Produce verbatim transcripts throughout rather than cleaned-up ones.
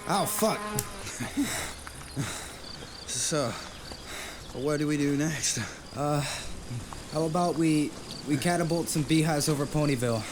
Oh, fuck. So, what do we do next? Uh, how about we we catapult some beehives over Ponyville?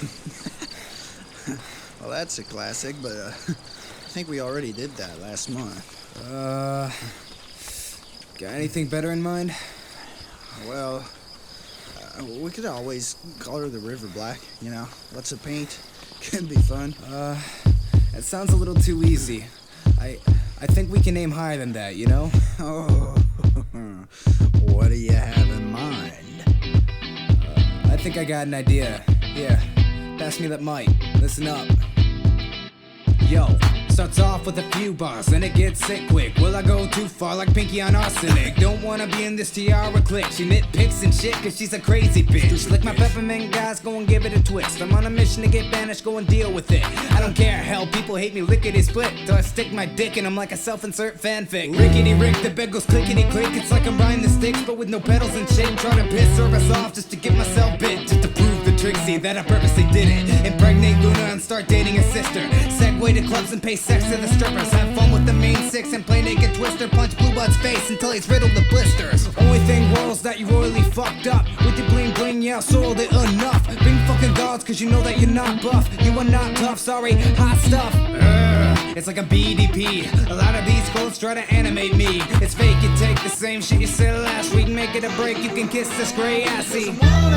Well, that's a classic, but uh, I think we already did that last month. Uh, got anything better in mind? Well, uh, we could always color the river black, you know? Lots of paint. Could be fun. Uh, that sounds a little too easy. I I think we can aim higher than that, you know? Oh, what do you have in mind? Uh, I think I got an idea. Here, pass me that mic. Listen up. Yo, starts off with a few bars, then it gets sick quick. Will I go too far like Pinky on arsenic? Don't wanna be in this tiara clique. She nitpicks and shit cause she's a crazy bitch. Lick my peppermint guys, go and give it a twist. I'm on a mission to get banished, go and deal with it. I don't care, hell, people hate me lickety split. Till I stick my dick in them like a self-insert fanfic. Rickety Rick, the bed goes clickety click. It's like I'm riding the sticks but with no pedals and shit. Trying to piss service off just to get myself bit. Just to prove the Trixie that I purposely did it. Impregnate Luna and start dating her sister. Segue to clubs and pay sex to the strippers. Have fun with the main six and play naked twister. Punch Blue Bud's face until he's riddled with blisters. Only thing royals that you royally fucked up. With your bling bling, yeah, soiled it enough. Bring fucking gods cause you know that you're not buff. You are not tough, sorry, hot stuff. Ugh, it's like a B D P. A lot of these clothes try to animate me. It's fake, you take the same shit you said last week. Make it a break, you can kiss this gray assy.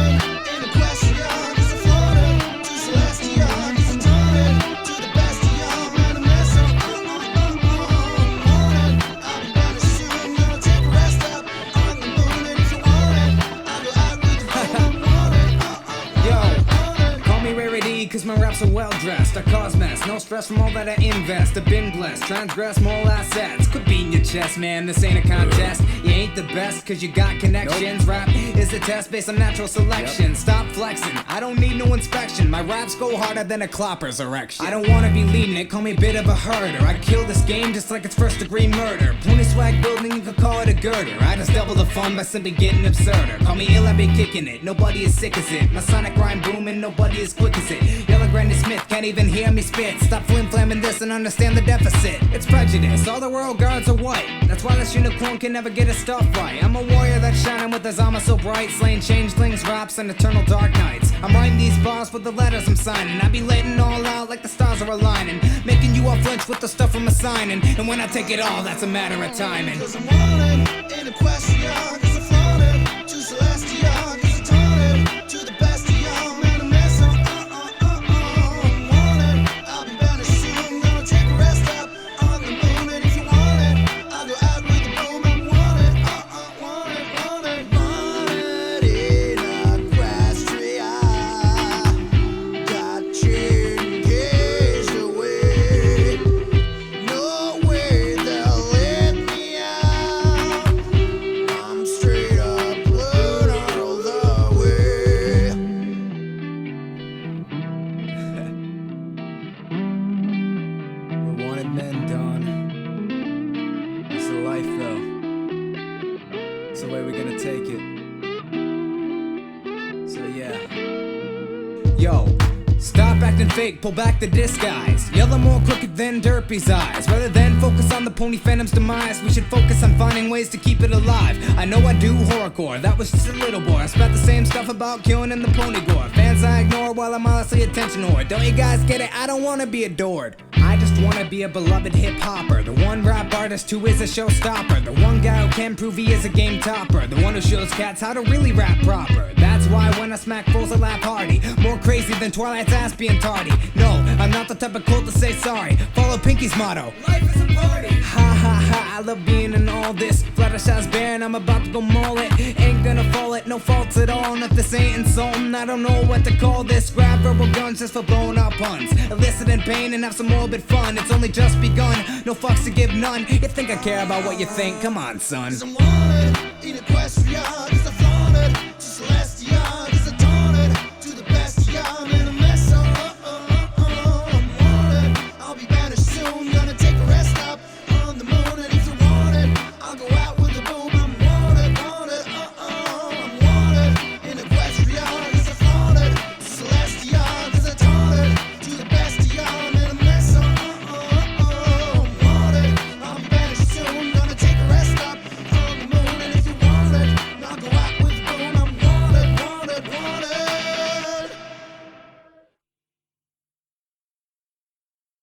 Cause my raps are well dressed, I cause mess, no stress from all that I invest. I've been blessed, transgress more assets. Could be in your chest, man, this ain't a contest. You ain't the best cause you got connections. Nope. Rap is a test based on natural selection. Yep. Stop flexing, I don't need no inspection. My raps go harder than a clopper's erection. I don't wanna be leading it, call me a bit of a herder. I kill this game just like it's first degree murder. Pony swag building, you could call it a girder. I just double the fun by simply getting absurder. Call me ill, I be kicking it, nobody is sick as it. My sonic rhyme booming, nobody is quick as it. Yellow Granny Smith can't even hear me spit. Stop flim-flamming this and understand the deficit. It's prejudice, all the royal guards are white. That's why this unicorn can never get a stuff right. I'm a warrior that's shining with his armor so bright. Slaying changelings, raps, and eternal dark nights. I'm writing these bars with the letters I'm signing. I be letting all out like the stars are aligning. Making you all flinch with the stuff I'm assigning. And when I take it all, that's a matter of timing. Cause I'm wanted, ain't a question, cause I'm flaunted. To Celestia, cause I'm taunted. To the best of y'all, man, I'm messing. Men, Don. It's the life, though. It's the way we're gonna take it. So, yeah. Yo, stop acting fake, pull back the disguise. Yellow more crooked than Derpy's eyes. Rather than focus on the pony phantom's demise, we should focus on finding ways to keep it alive. I know I do horrorcore, that was just a little boy. I spat the same stuff about killing in the pony gore. Fans I ignore while I'm honestly attention whore. Don't you guys get it? I don't wanna be adored. I just wanna be a beloved hip-hopper. The one rap artist who is a showstopper. The one guy who can prove he is a game topper. The one who shows cats how to really rap proper. That's why when I smack fools I laugh hardy. More crazy than Twilight's ass being tardy. No, I'm not the type of cool to say sorry. Follow Pinky's motto, life is a party. Ha ha ha, I love being in all this. Fluttershy's bare and I'm about to go maul it. Ain't gonna fall it, no faults at all. And if this ain't insulting, I don't know what to call this. Grab verbal guns just for blowing up puns. Eliciting pain and have some morbid fun. It's only just begun, no fucks to give none. You think I care about what you think? Come on, son. Cause I'm wanted, in a quest for y'all.